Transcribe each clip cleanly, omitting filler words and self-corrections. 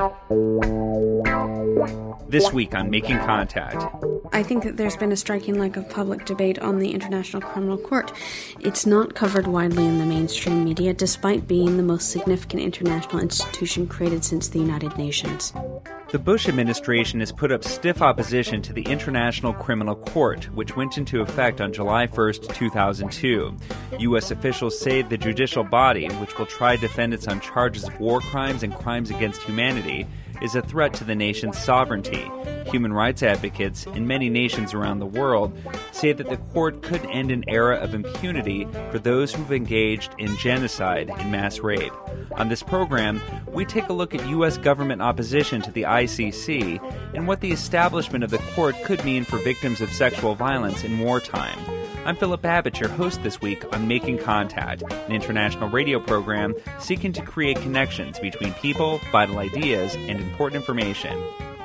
This week on Making Contact. I think that there's been a striking lack of public debate on the International Criminal Court. It's not covered widely in the mainstream media, despite being the most significant international institution created since the United Nations. The Bush administration has put up stiff opposition to the International Criminal Court, which went into effect on July 1st, 2002. U.S. officials say the judicial body, which will try defendants on charges of war crimes and crimes against humanity, is a threat to the nation's sovereignty. Human rights advocates in many nations around the world say that the court could end an era of impunity for those who've engaged in genocide and mass rape. On this program, we take a look at U.S. government opposition to the ICC and what the establishment of the court could mean for victims of sexual violence in wartime. I'm Philip Babbitt, your host this week on Making Contact, an international radio program seeking to create connections between people, vital ideas, and important information.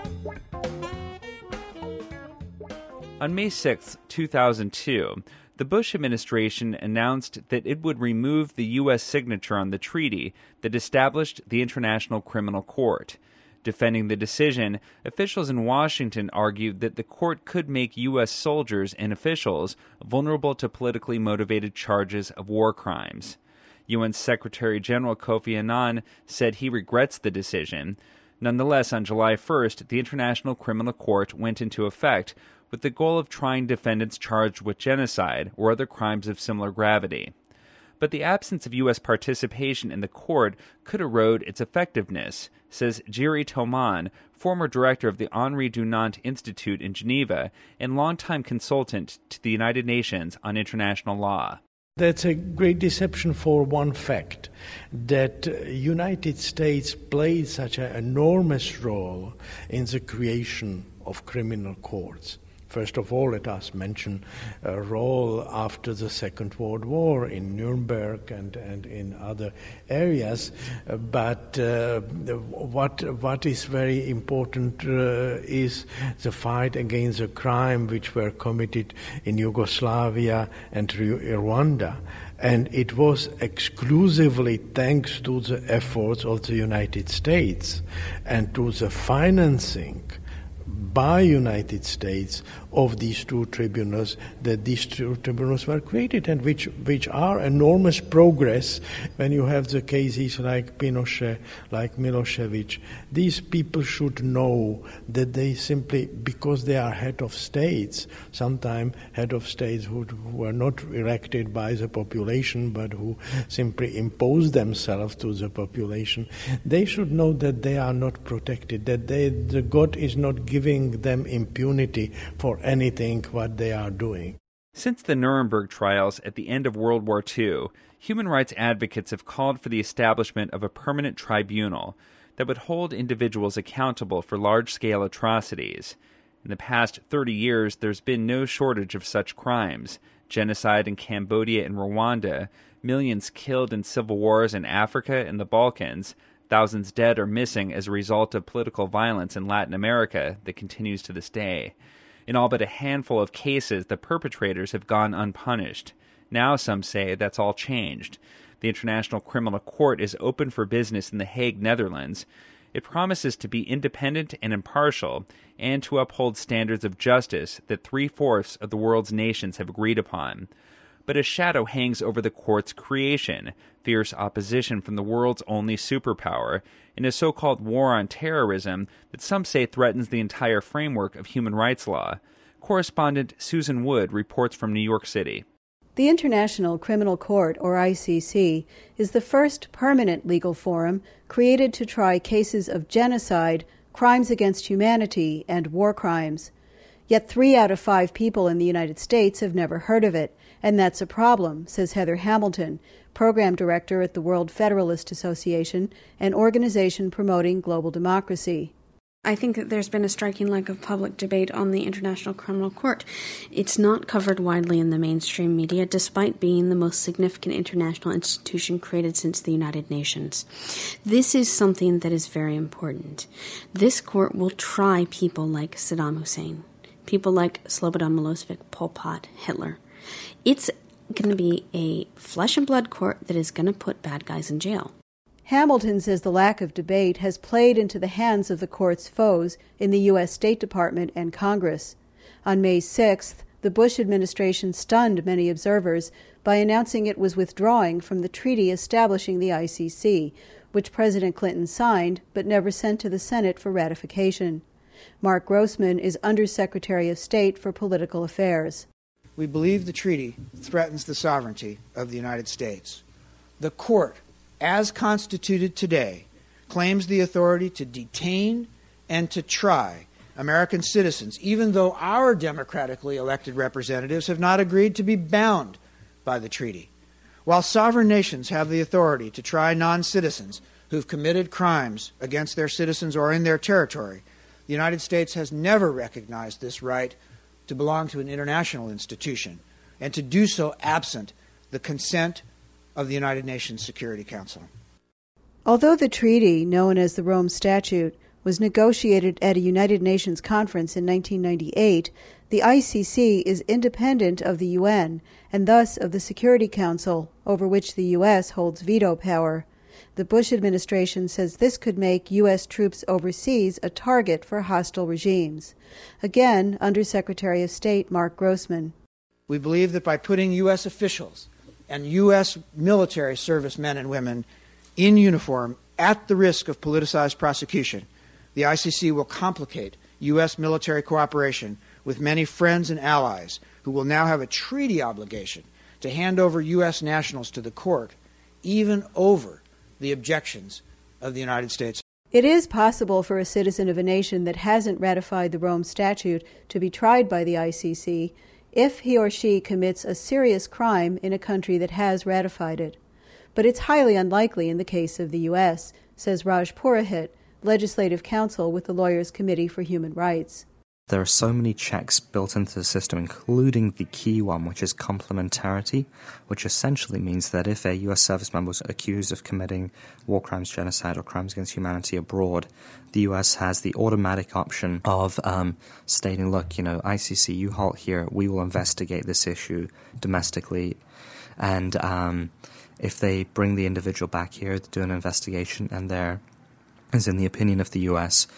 On May 6, 2002, the Bush administration announced that it would remove the U.S. signature on the treaty that established the International Criminal Court. Defending the decision, officials in Washington argued that the court could make U.S. soldiers and officials vulnerable to politically motivated charges of war crimes. UN Secretary General Kofi Annan said he regrets the decision. Nonetheless, on July 1st, the International Criminal Court went into effect with the goal of trying defendants charged with genocide or other crimes of similar gravity. But the absence of U.S. participation in the court could erode its effectiveness, says Jiri Toman, former director of the Henri Dunant Institute in Geneva and longtime consultant to the United Nations on international law. That's a great deception for one fact, that United States played such an enormous role in the creation of criminal courts. First of all, let us mention a role after the Second World War in Nuremberg and in other areas. But what is very important is the fight against the crime which were committed in Yugoslavia and Rwanda. And it was exclusively thanks to the efforts of the United States and to the financing by United States of these two tribunals, that these two tribunals were created, and which are enormous progress when you have the cases like Pinochet, like Milosevic. These people should know that they simply, because they are head of states, sometimes head of states who were not elected by the population, but who simply impose themselves to the population, they should know that they are not protected, that the God is not giving them impunity for anything what they are doing. Since the Nuremberg trials at the end of World War II, human rights advocates have called for the establishment of a permanent tribunal that would hold individuals accountable for large-scale atrocities. In the past 30 years, there's been no shortage of such crimes: genocide in Cambodia and Rwanda, millions killed in civil wars in Africa and the Balkans, thousands dead or missing as a result of political violence in Latin America that continues to this day. In all but a handful of cases, the perpetrators have gone unpunished. Now some say that's all changed. The International Criminal Court is open for business in The Hague, Netherlands. It promises to be independent and impartial and to uphold standards of justice that 3/4 of the world's nations have agreed upon. But a shadow hangs over the court's creation: fierce opposition from the world's only superpower, in a so-called war on terrorism that some say threatens the entire framework of human rights law. Correspondent Susan Wood reports from New York City. The International Criminal Court, or ICC, is the first permanent legal forum created to try cases of genocide, crimes against humanity, and war crimes. Yet 3 out of 5 people in the United States have never heard of it, and that's a problem, says Heather Hamilton, program director at the World Federalist Association, an organization promoting global democracy. I think that there's been a striking lack of public debate on the International Criminal Court. It's not covered widely in the mainstream media, despite being the most significant international institution created since the United Nations. This is something that is very important. This court will try people like Saddam Hussein, people like Slobodan Milosevic, Pol Pot, Hitler. It's going to be a flesh and blood court that is going to put bad guys in jail. Hamilton says the lack of debate has played into the hands of the court's foes in the U.S. State Department and Congress. On May 6th, the Bush administration stunned many observers by announcing it was withdrawing from the treaty establishing the ICC, which President Clinton signed but never sent to the Senate for ratification. Mark Grossman is Undersecretary of State for Political Affairs. We believe the treaty threatens the sovereignty of the United States. The court, as constituted today, claims the authority to detain and to try American citizens, even though our democratically elected representatives have not agreed to be bound by the treaty. While sovereign nations have the authority to try non-citizens who've committed crimes against their citizens or in their territory, the United States has never recognized this right to belong to an international institution, and to do so absent the consent of the United Nations Security Council. Although the treaty, known as the Rome Statute, was negotiated at a United Nations conference in 1998, the ICC is independent of the UN and thus of the Security Council, over which the U.S. holds veto power. The Bush administration says this could make U.S. troops overseas a target for hostile regimes. Again, Undersecretary of State Mark Grossman. We believe that by putting U.S. officials and U.S. military servicemen and women in uniform at the risk of politicized prosecution, the ICC will complicate U.S. military cooperation with many friends and allies who will now have a treaty obligation to hand over U.S. nationals to the court, even over the objections of the United States. It is possible for a citizen of a nation that hasn't ratified the Rome Statute to be tried by the ICC if he or she commits a serious crime in a country that has ratified it. But it's highly unlikely in the case of the U.S., says Raj Purohit, legislative counsel with the Lawyers' Committee for Human Rights. There are so many checks built into the system, including the key one, which is complementarity, which essentially means that if a U.S. service member was accused of committing war crimes, genocide, or crimes against humanity abroad, the U.S. has the automatic option of stating, look, ICC, you halt here, we will investigate this issue domestically. And if they bring the individual back here to do an investigation and they're, as in the opinion of the U.S.,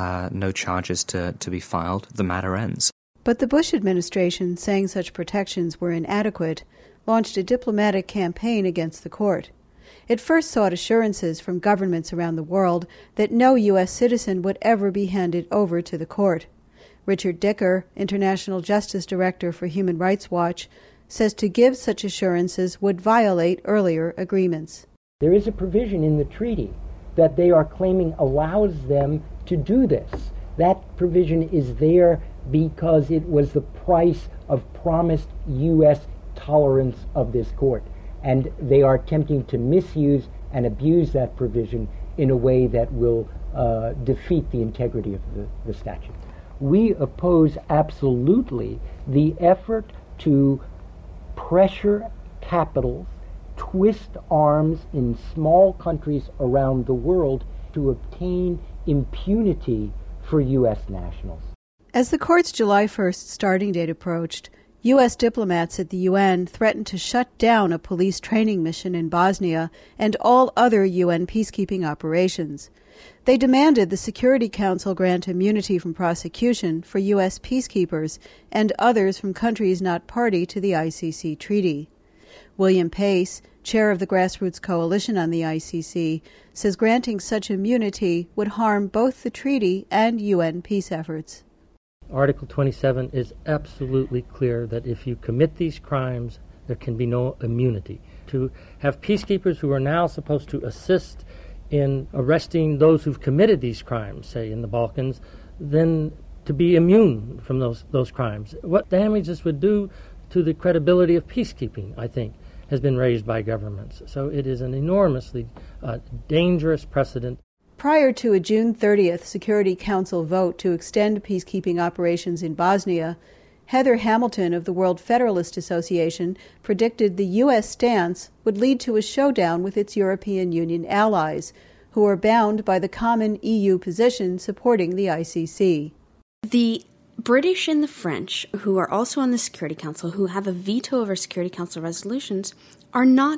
no charges to be filed, the matter ends. But the Bush administration, saying such protections were inadequate, launched a diplomatic campaign against the court. It first sought assurances from governments around the world that no U.S. citizen would ever be handed over to the court. Richard Dicker, International Justice Director for Human Rights Watch, says to give such assurances would violate earlier agreements. There is a provision in the treaty that they are claiming allows them to do this. That provision is there because it was the price of promised U.S. tolerance of this court. And they are attempting to misuse and abuse that provision in a way that will defeat the integrity of the statute. We oppose absolutely the effort to pressure capitals, twist arms in small countries around the world to obtain impunity for U.S. nationals. As the court's July 1st starting date approached, U.S. diplomats at the UN threatened to shut down a police training mission in Bosnia and all other UN peacekeeping operations. They demanded the Security Council grant immunity from prosecution for U.S. peacekeepers and others from countries not party to the ICC treaty. William Pace, chair of the Grassroots Coalition on the ICC, says granting such immunity would harm both the treaty and UN peace efforts. Article 27 is absolutely clear that if you commit these crimes, there can be no immunity. To have peacekeepers who are now supposed to assist in arresting those who've committed these crimes, say in the Balkans, then to be immune from those crimes. What damage this would do to the credibility of peacekeeping, I think, has been raised by governments. So it is an enormously dangerous precedent. Prior to a June 30th Security Council vote to extend peacekeeping operations in Bosnia, Heather Hamilton of the World Federalist Association predicted the U.S. stance would lead to a showdown with its European Union allies, who are bound by the common EU position supporting the ICC. The British and the French, who are also on the Security Council, who have a veto over Security Council resolutions, are not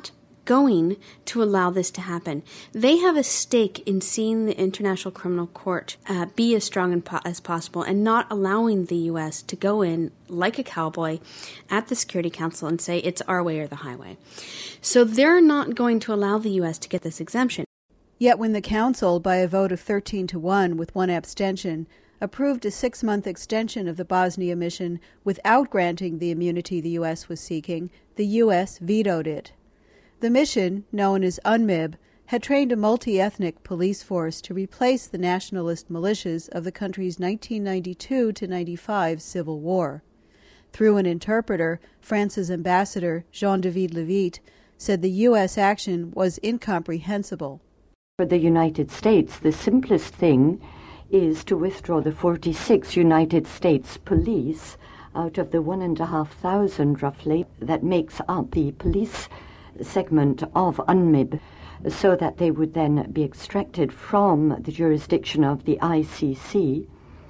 going to allow this to happen. They have a stake in seeing the International Criminal Court be as strong as possible and not allowing the U.S. to go in like a cowboy at the Security Council and say it's our way or the highway. So they're not going to allow the U.S. to get this exemption. Yet when the Council, by a vote of 13-1 with one abstention, approved a 6-month extension of the Bosnia mission without granting the immunity the U.S. was seeking, the U.S. vetoed it. The mission, known as UNMIB, had trained a multi-ethnic police force to replace the nationalist militias of the country's 1992-95 civil war. Through an interpreter, France's ambassador, Jean-David Levitte, said the U.S. action was incomprehensible. For the United States, the simplest thing is to withdraw the 46 United States police out of the 1,500 roughly that makes up the police segment of UNMIB, so that they would then be extracted from the jurisdiction of the ICC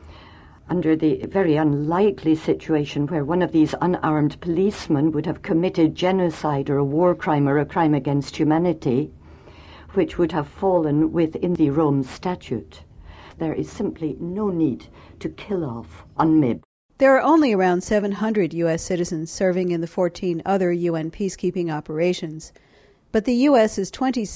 under the very unlikely situation where one of these unarmed policemen would have committed genocide or a war crime or a crime against humanity, which would have fallen within the Rome Statute. There is simply no need to kill off UNMIB. There are only around 700 U.S. citizens serving in the 14 other UN peacekeeping operations. But the U.S.'s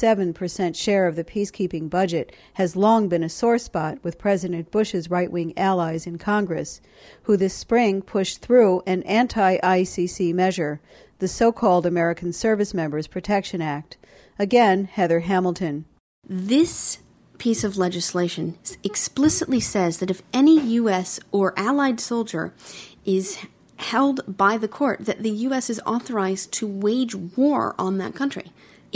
27% share of the peacekeeping budget has long been a sore spot with President Bush's right-wing allies in Congress, who this spring pushed through an anti-ICC measure, the so-called American Service Members Protection Act. Again, Heather Hamilton. This piece of legislation explicitly says that if any U.S. or allied soldier is held by the court, that the U.S. is authorized to wage war on that country.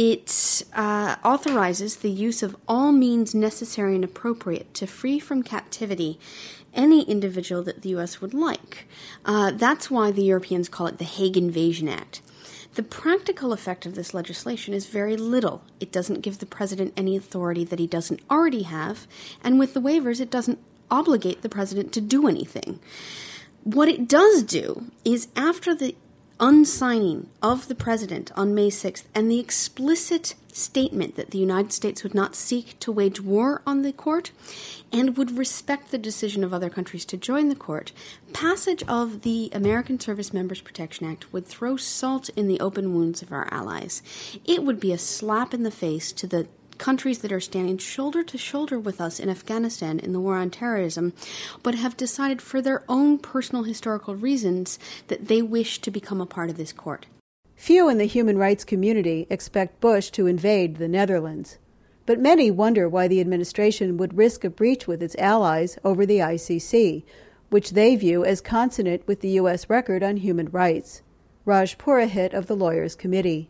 It authorizes the use of all means necessary and appropriate to free from captivity any individual that the U.S. would like. That's why the Europeans call it the Hague Invasion Act. The practical effect of this legislation is very little. It doesn't give the president any authority that he doesn't already have, and with the waivers, it doesn't obligate the president to do anything. What it does do is, after the unsigning of the president on May 6th and the explicit statement that the United States would not seek to wage war on the court and would respect the decision of other countries to join the court, passage of the American Service Members Protection Act would throw salt in the open wounds of our allies. It would be a slap in the face to the countries that are standing shoulder to shoulder with us in Afghanistan in the war on terrorism, but have decided for their own personal historical reasons that they wish to become a part of this court. Few in the human rights community expect Bush to invade the Netherlands, but many wonder why the administration would risk a breach with its allies over the ICC, which they view as consonant with the U.S. record on human rights. Raj Purohit of the Lawyers Committee.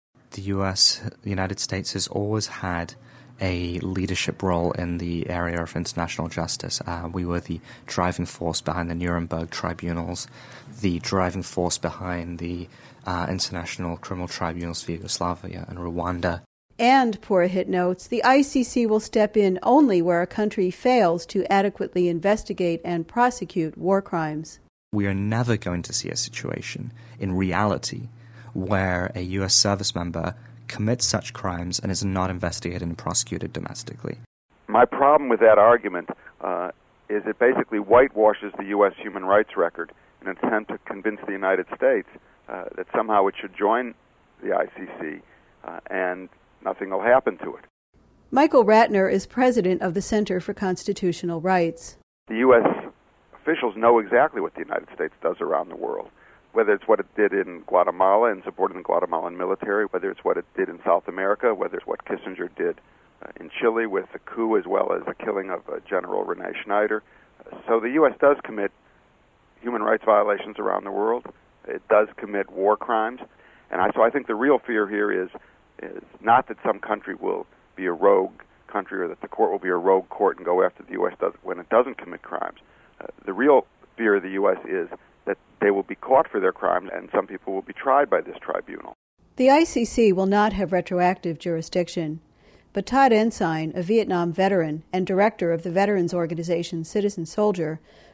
The United States has always had a leadership role in the area of international justice. We were the driving force behind the Nuremberg tribunals, the driving force behind the international criminal tribunals for Yugoslavia and Rwanda. And, Purohit notes, the ICC will step in only where a country fails to adequately investigate and prosecute war crimes. We are never going to see a situation, in reality, where a U.S. service member commits such crimes and is not investigated and prosecuted domestically. My problem with that argument is it basically whitewashes the U.S. human rights record in an attempt to convince the United States that somehow it should join the ICC and nothing will happen to it. Michael Ratner is president of the Center for Constitutional Rights. The U.S. officials know exactly what the United States does around the world, whether it's what it did in Guatemala and supporting the Guatemalan military, whether it's what it did in South America, whether it's what Kissinger did in Chile with the coup as well as the killing of General Rene Schneider. So the U.S. does commit human rights violations around the world. It does commit war crimes. And so I think the real fear here is not that some country will be a rogue country or that the court will be a rogue court and go after the U.S. when it doesn't commit crimes. The real fear of the U.S. is that they will be caught for their crimes and some people will be tried by this tribunal. The ICC will not have retroactive jurisdiction, but Todd Ensign, a Vietnam veteran and director of the veterans organization Citizen Soldier,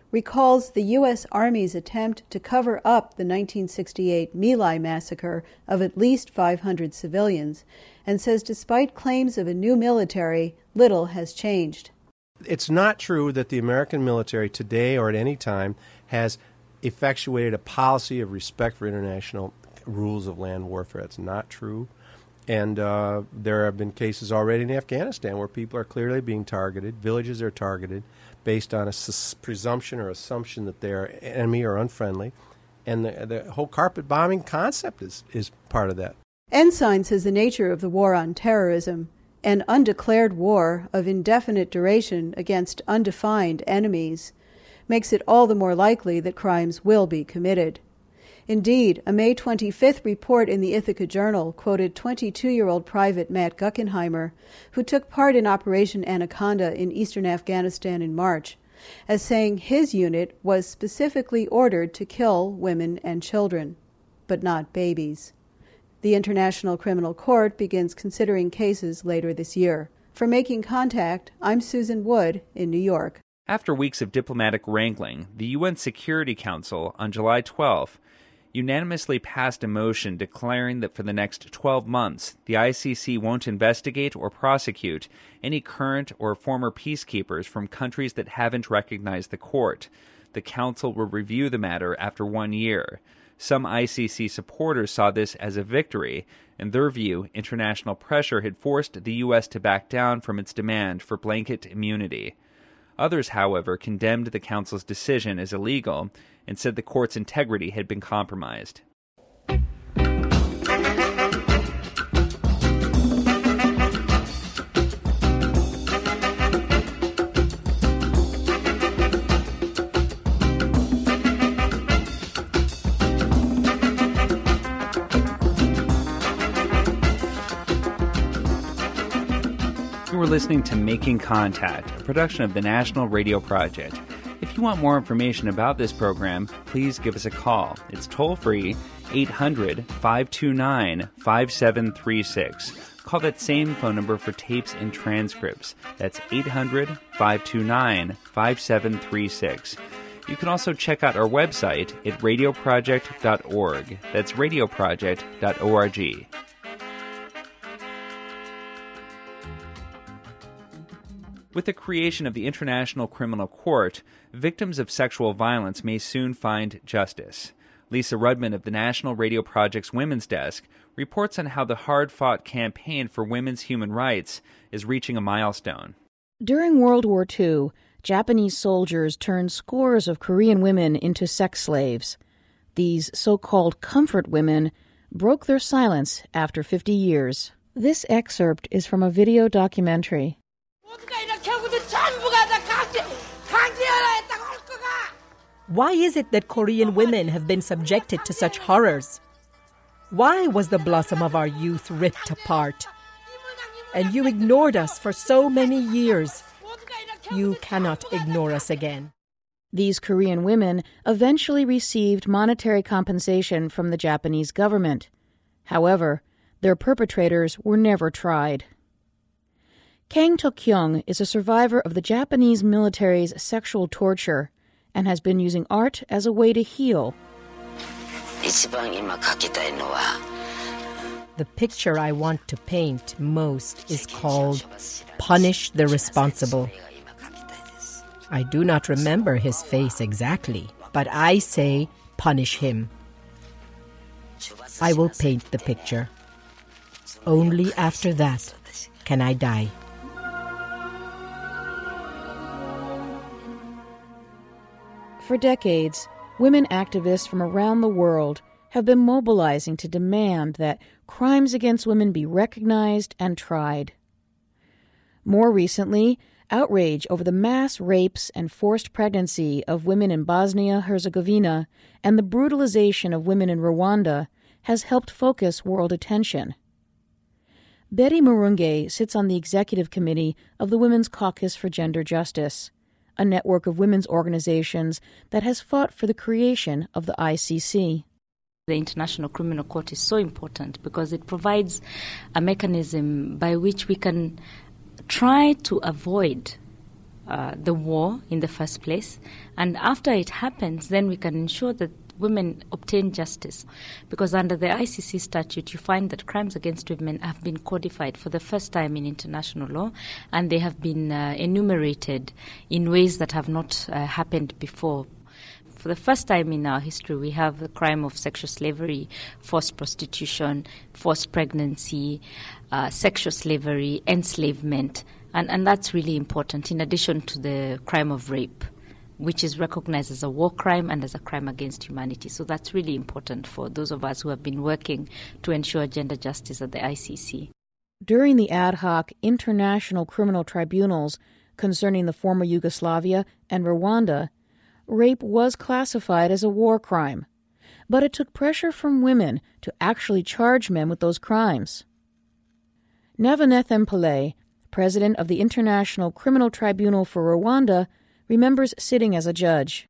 recalls the U.S. Army's attempt to cover up the 1968 My Lai massacre of at least 500 civilians, and says despite claims of a new military, little has changed. It's not true that the American military today or at any time has effectuated a policy of respect for international rules of land warfare. It's not true. And there have been cases already in Afghanistan where people are clearly being targeted, villages are targeted based on a presumption or assumption that they're enemy or unfriendly. And the whole carpet bombing concept is part of that. Ensign says the nature of the war on terrorism, an undeclared war of indefinite duration against undefined enemies, makes it all the more likely that crimes will be committed. Indeed, a May 25th report in the Ithaca Journal quoted 22-year-old Private Matt Guckenheimer, who took part in Operation Anaconda in eastern Afghanistan in March, as saying his unit was specifically ordered to kill women and children, but not babies. The International Criminal Court begins considering cases later this year. For Making Contact, I'm Susan Wood in New York. After weeks of diplomatic wrangling, the UN Security Council on July 12th unanimously passed a motion declaring that for the next 12 months, the ICC won't investigate or prosecute any current or former peacekeepers from countries that haven't recognized the court. The Council will review the matter after 1 year. Some ICC supporters saw this as a victory. In their view, international pressure had forced the U.S. to back down from its demand for blanket immunity. Others, however, condemned the Council's decision as illegal and said the court's integrity had been compromised. We're listening to Making Contact, a production of the National Radio Project. If you want more information about this program, please give us a call. It's toll-free, 800-529-5736. Call that same phone number for tapes and transcripts. That's 800-529-5736. You can also check out our website at radioproject.org. That's radioproject.org. With the creation of the International Criminal Court, victims of sexual violence may soon find justice. Lisa Rudman of the National Radio Project's Women's Desk reports on how the hard-fought campaign for women's human rights is reaching a milestone. During World War II, Japanese soldiers turned scores of Korean women into sex slaves. These so-called comfort women broke their silence after 50 years. This excerpt is from a video documentary. Why is it that Korean women have been subjected to such horrors? Why was the blossom of our youth ripped apart? And you ignored us for so many years. You cannot ignore us again. These Korean women eventually received monetary compensation from the Japanese government. However, their perpetrators were never tried. Kang Tok-kyung is a survivor of the Japanese military's sexual torture and has been using art as a way to heal. The picture I want to paint most is called Punish the Responsible. I do not remember his face exactly, but I say punish him. I will paint the picture. Only after that can I die. For decades, women activists from around the world have been mobilizing to demand that crimes against women be recognized and tried. More recently, outrage over the mass rapes and forced pregnancy of women in Bosnia-Herzegovina and the brutalization of women in Rwanda has helped focus world attention. Betty Murunge sits on the executive committee of the Women's Caucus for Gender Justice, a network of women's organizations that has fought for the creation of the ICC. The International Criminal Court is so important because it provides a mechanism by which we can try to avoid the war in the first place. And after it happens, then we can ensure that women obtain justice. Because under the ICC statute, you find that crimes against women have been codified for the first time in international law, and they have been enumerated in ways that have not happened before. For the first time in our history, we have the crime of sexual slavery, forced prostitution, forced pregnancy, sexual slavery, enslavement. And that's really important, in addition to the crime of rape, which is recognized as a war crime and as a crime against humanity. So that's really important for those of us who have been working to ensure gender justice at the ICC. During the ad hoc international criminal tribunals concerning the former Yugoslavia and Rwanda, rape was classified as a war crime, but it took pressure from women to actually charge men with those crimes. Navanethem Pillay, president of the International Criminal Tribunal for Rwanda, remembers sitting as a judge.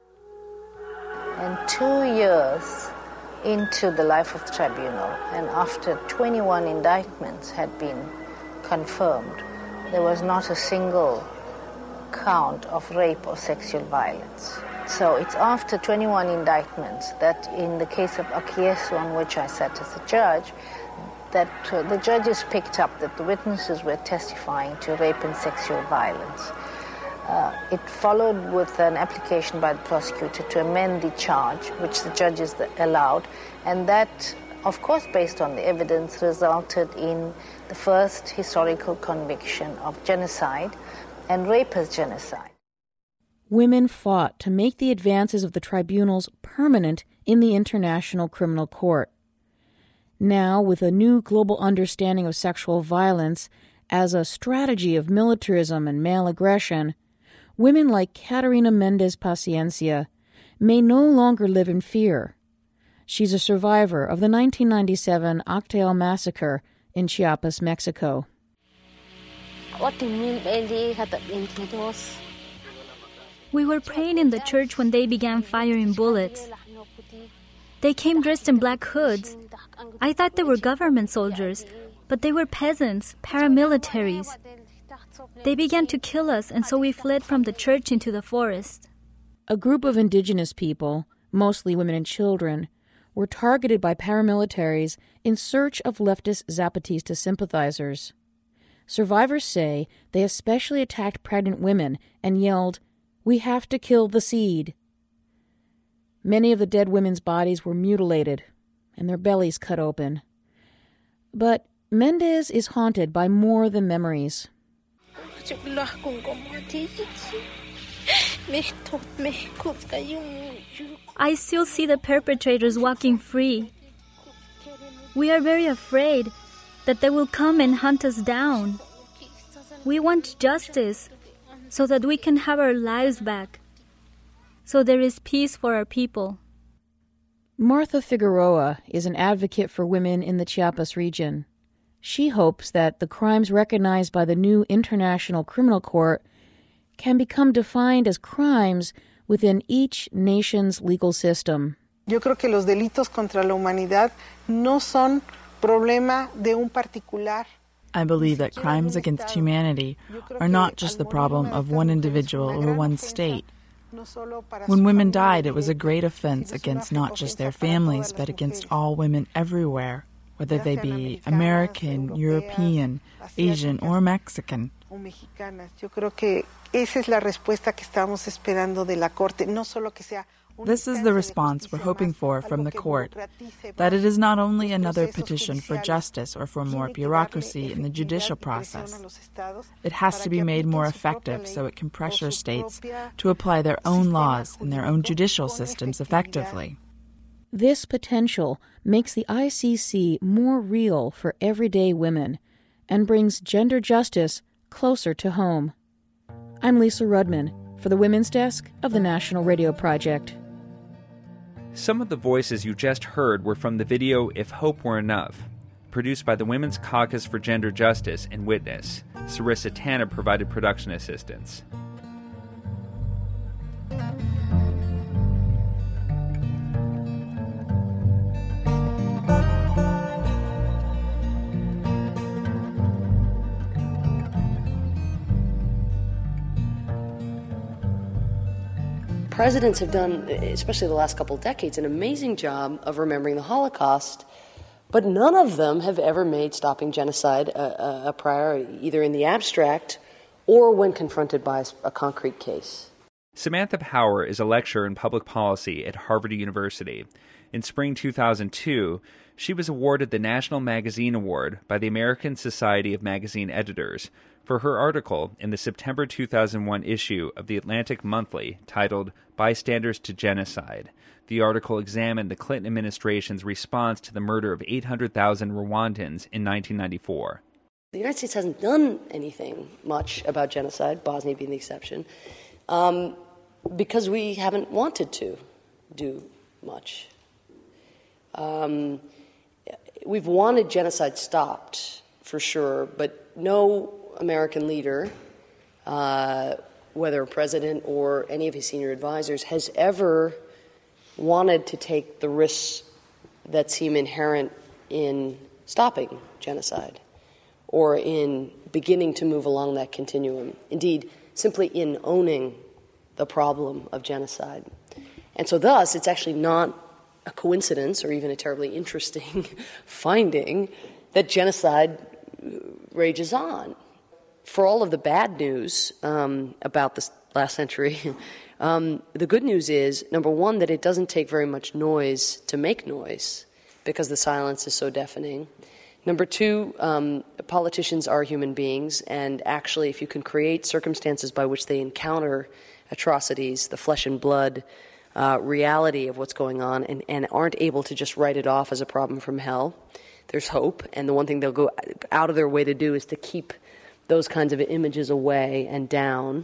And 2 years into the life of the tribunal, and after 21 indictments had been confirmed, there was not a single count of rape or sexual violence. So it's after 21 indictments that in the case of Akiesu, on which I sat as a judge, that the judges picked up that the witnesses were testifying to rape and sexual violence. It followed with an application by the prosecutor to amend the charge, which the judges allowed, and that, of course, based on the evidence, resulted in the first historical conviction of genocide and rape as genocide. Women fought to make the advances of the tribunals permanent in the International Criminal Court. Now, with a new global understanding of sexual violence as a strategy of militarism and male aggression, women like Catarina Mendez Paciencia may no longer live in fear. She's a survivor of the 1997 Acteal massacre in Chiapas, Mexico. We were praying in the church when they began firing bullets. They came dressed in black hoods. I thought they were government soldiers, but they were peasants, paramilitaries. They began to kill us, and so we fled from the church into the forest. A group of indigenous people, mostly women and children, were targeted by paramilitaries in search of leftist Zapatista sympathizers. Survivors say they especially attacked pregnant women and yelled, "We have to kill the seed." Many of the dead women's bodies were mutilated and their bellies cut open. But Mendez is haunted by more than memories. I still see the perpetrators walking free. We are very afraid that they will come and hunt us down. We want justice so that we can have our lives back, so there is peace for our people. Martha Figueroa is an advocate for women in the Chiapas region. She hopes that the crimes recognized by the new International Criminal Court can become defined as crimes within each nation's legal system. Yo creo que los delitos contra la humanidad no son problema de un particular. I believe that crimes against humanity are not just the problem of one individual or one state. When women died, it was a great offense against not just their families, but against all women everywhere, whether they be American, European, Asian, or Mexican. Yo creo que esa es la respuesta que estamos esperando de la Corte, no solo que sea. This is the response we're hoping for from the court, that it is not only another petition for justice or for more bureaucracy in the judicial process. It has to be made more effective so it can pressure states to apply their own laws and their own judicial systems effectively. This potential makes the ICC more real for everyday women and brings gender justice closer to home. I'm Lisa Rudman for the Women's Desk of the National Radio Project. Some of the voices you just heard were from the video If Hope Were Enough, produced by the Women's Caucus for Gender Justice and Witness. Sarissa Tanner provided production assistance. presidents have done, especially the last couple of decades, an amazing job of remembering the Holocaust, but none of them have ever made stopping genocide a priority, either in the abstract or when confronted by a concrete case. Samantha Power is a lecturer in public policy at Harvard University. In spring 2002, she was awarded the National Magazine Award by the American Society of Magazine Editors for her article in the September 2001 issue of the Atlantic Monthly titled Bystanders to Genocide. The article examined the Clinton administration's response to the murder of 800,000 Rwandans in 1994. The United States hasn't done anything much about genocide, Bosnia being the exception, because we haven't wanted to do much. We've wanted genocide stopped, for sure, but no American leader, whether a president or any of his senior advisors, has ever wanted to take the risks that seem inherent in stopping genocide or in beginning to move along that continuum. Indeed, simply in owning the problem of genocide. And so thus, it's actually not a coincidence or even a terribly interesting finding that genocide rages on. For all of the bad news about this last century, the good news is, number one, that it doesn't take very much noise to make noise because the silence is so deafening. Number two, politicians are human beings, and actually if you can create circumstances by which they encounter atrocities, the flesh and blood reality of what's going on, and aren't able to just write it off as a problem from hell, there's hope. And the one thing they'll go out of their way to do is to keep those kinds of images away and down.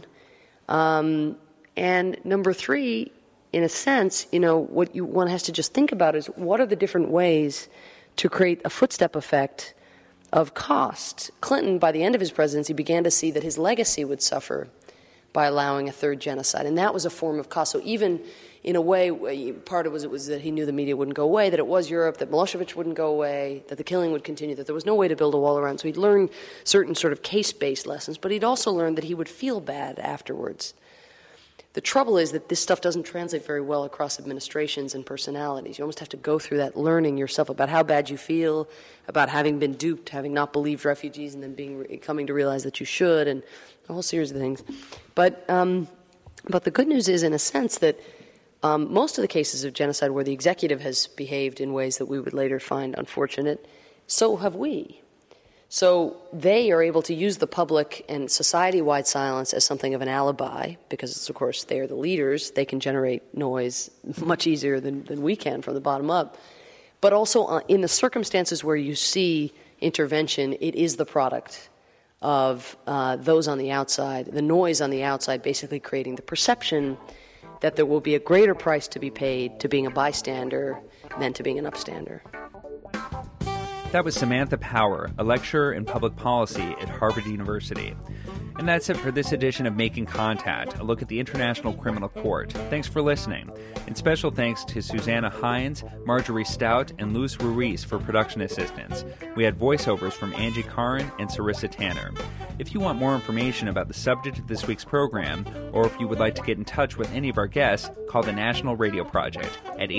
And number three, in a sense, what one has to just think about is what are the different ways to create a footstep effect of cost. Clinton, by the end of his presidency, began to see that his legacy would suffer by allowing a third genocide, and that was a form of cost. So even in a way, part of it was that he knew the media wouldn't go away, that it was Europe, that Milosevic wouldn't go away, that the killing would continue, that there was no way to build a wall around. So he'd learned certain sort of case-based lessons, but he'd also learned that he would feel bad afterwards. The trouble is that this stuff doesn't translate very well across administrations and personalities. You almost have to go through that learning yourself about how bad you feel, about having been duped, having not believed refugees, and then coming to realize that you should, and a whole series of things. But the good news is, in a sense, that most of the cases of genocide where the executive has behaved in ways that we would later find unfortunate, so have we. So they are able to use the public and society-wide silence as something of an alibi because, of course, they are the leaders. They can generate noise much easier than we can from the bottom up. But also in the circumstances where you see intervention, it is the product of those on the outside, the noise on the outside basically creating the perception that there will be a greater price to be paid to being a bystander than to being an upstander. That was Samantha Power, a lecturer in public policy at Harvard University. And that's it for this edition of Making Contact, a look at the International Criminal Court. Thanks for listening. And special thanks to Susanna Hines, Marjorie Stout, and Luz Ruiz for production assistance. We had voiceovers from Angie Karin and Sarissa Tanner. If you want more information about the subject of this week's program, or if you would like to get in touch with any of our guests, call the National Radio Project at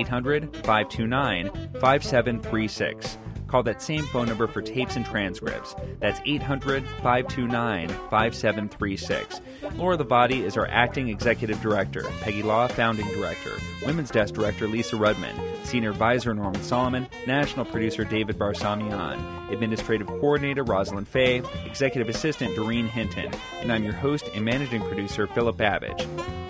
800-529-5736. Call that same phone number for tapes and transcripts. That's 800-529-5736. Laura Levati is our acting executive director. Peggy Law, founding director. Women's Desk director Lisa Rudman. Senior advisor Norman Solomon. National producer David Barsamian. Administrative coordinator Rosalind Fay. Executive assistant Doreen Hinton. And I'm your host and managing producer Philip Babbage.